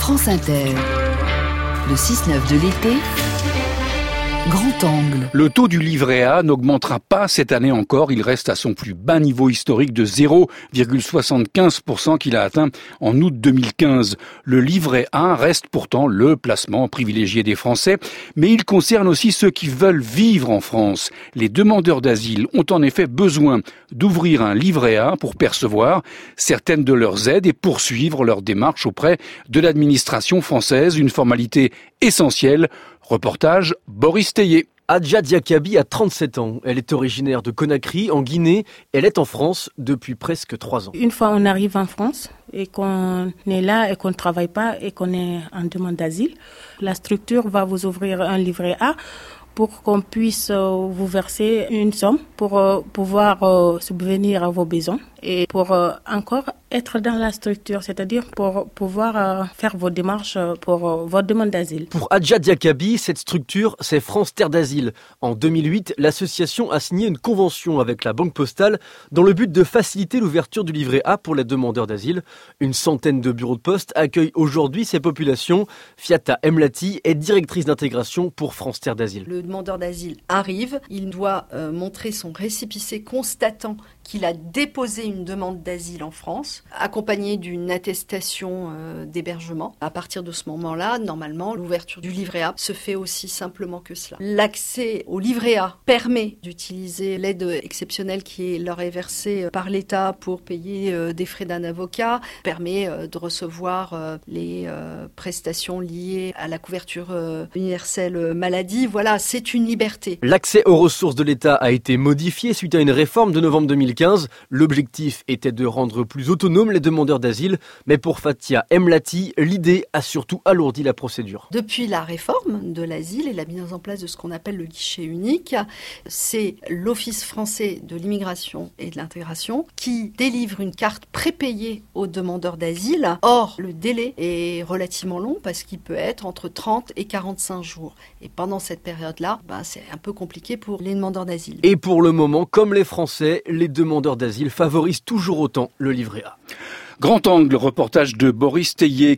France Inter, le 6-9 de l'été, Grand Angle. Le taux du livret A n'augmentera pas cette année encore. Il reste à son plus bas niveau historique de 0,75% qu'il a atteint en août 2015. Le livret A reste pourtant le placement privilégié des Français, mais il concerne aussi ceux qui veulent vivre en France. Les demandeurs d'asile ont en effet besoin d'ouvrir un livret A pour percevoir certaines de leurs aides et poursuivre leur démarche auprès de l'administration française, une formalité essentielle. Reportage Boris Tellier. Adja Diakabi a 37 ans. Elle est originaire de Conakry, en Guinée. Elle est en France depuis presque 3 ans. Une fois on arrive en France et qu'on est là et qu'on ne travaille pas et qu'on est en demande d'asile, la structure va vous ouvrir un livret A pour qu'on puisse vous verser une somme pour pouvoir subvenir à vos besoins et pour encore être dans la structure, c'est-à-dire pour pouvoir faire vos démarches pour votre demande d'asile. Pour Adja Diakabi, cette structure, c'est France Terre d'Asile. En 2008, l'association a signé une convention avec la Banque Postale dans le but de faciliter l'ouverture du livret A pour les demandeurs d'asile. Une centaine de bureaux de poste accueillent aujourd'hui ces populations. Fiata Emlati est directrice d'intégration pour France Terre d'Asile. Le demandeur d'asile arrive, il doit montrer son récépissé constatant qu'il a déposé une demande d'asile en France, accompagné d'une attestation d'hébergement. À partir de ce moment-là, normalement, l'ouverture du livret A se fait aussi simplement que cela. L'accès au livret A permet d'utiliser l'aide exceptionnelle qui leur est versée par l'État pour payer des frais d'un avocat, permet de recevoir les prestations liées à la couverture universelle maladie. Voilà, c'est une liberté. L'accès aux ressources de l'État a été modifié suite à une réforme de novembre 2015. L'objectif était de rendre plus autonomes les demandeurs d'asile, mais pour Fatia Emlati, l'idée a surtout alourdi la procédure. Depuis la réforme de l'asile et la mise en place de ce qu'on appelle le guichet unique, c'est l'Office français de l'immigration et de l'intégration qui délivre une carte prépayée aux demandeurs d'asile. Or, le délai est relativement long parce qu'il peut être entre 30 et 45 jours. Et pendant cette période-là, c'est un peu compliqué pour les demandeurs d'asile. Et pour le moment, comme les Français, les demandeurs d'asile favorisent toujours autant le livret A. Grand Angle, reportage de Boris Tellier.